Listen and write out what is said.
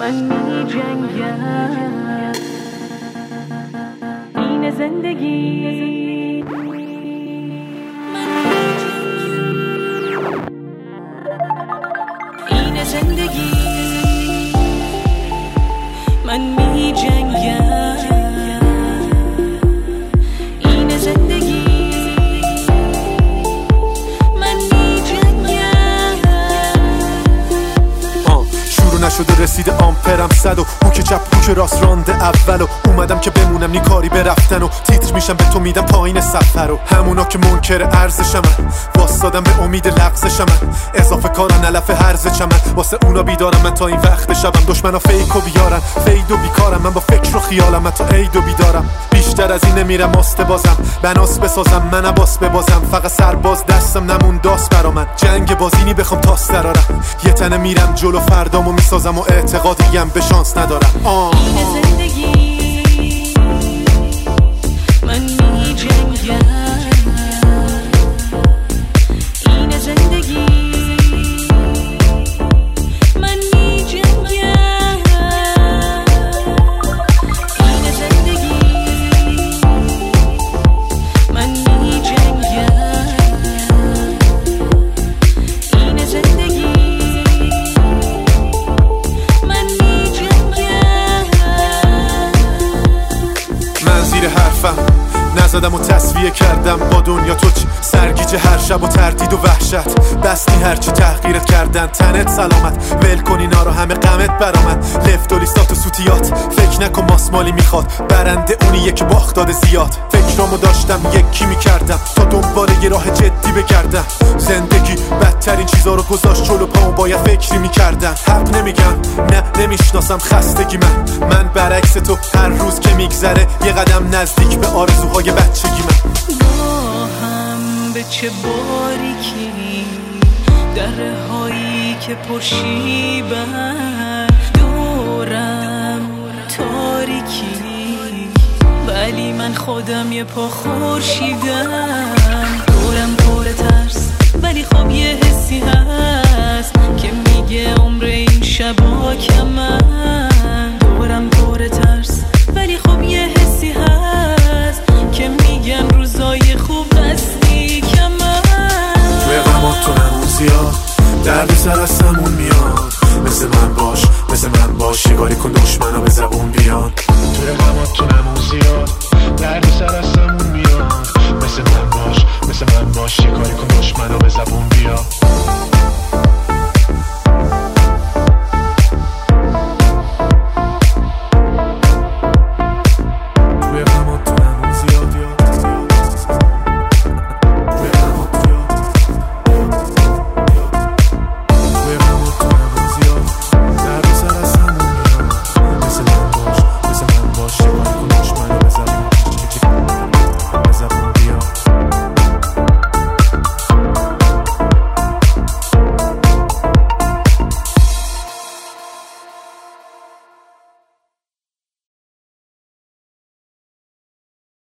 من می جنگم، این زندگی. این زندگی من می جنگم، این زندگی من می جنگم. شروع نشده رسیده آمپرم 100 و هوک چپ هوک راست رانده اول و اومدم که بمونم نی کاری برفتن و تیتر میشم به تو میدم پایین سفر و همونا که منکر ارزشم واسادم به امید لغزشم اضافه کارن علف هرز چمن واسه اونا بیدارم من تا این وقت شبم دشمنا فیک و بیارن فید و بیکارم من با فکر و خیالم من تا عید و بیدارم بیشتر از این نمیرم ماسته بازم بناس بسازم من عباس ببازم فقط سرباز دستم نمون داست برا من جنگ بازینی بخوام تاس درارم یه تنه میرم جلو فردامو میسازم و اعتقادیم به شانس ندارم این زندگی من می جنگم، این زندگی من می جنگم، این زندگی من می جنگم، این زندگی من می جنگم. من زیر حرفم نزدم و تصفیه کردم با دنیا تو چی سرگیج هر شب و تردید و وحشت بستی هرچی تحقیرت کردن تنت سلامت ول کنی نارا همه غمت برامد لفت و لیستات و سوتیات فکر نکن ماسمالی میخواد برنده اونیه که باخت داده زیاد فکرامو داشتم یکی میکردم تا دنبال یه راه جدی بگردم زندگی بدترین چیزا رو گذاشت جلو پامو باید فکری میکردم حق نمیگم نه نمیشناسم خستگی من برعکس تو هر روز که میگذره یه قدم نزدیک به آرزوهای بچگی من ما هم به چه باریکی دره هایی که پرشیبن دورم تاریکی ولی من خودم یه پا خورشیدم دورم پر ترس ولی خب یه حسی هست که میگه عمر این شبا کمن دورم پر ترس ولی خب یه حسی هست که میگن روزای خوب هستی کمن توی غمات تو همون زیاد درد سر از سمون میاد مثل من باش شکاری کن دشمنا به زبون بیان توی غمات تو همون زیاد درد سر از سمون میاد مثل من باش شکاری کن دشمنا به زبون بیان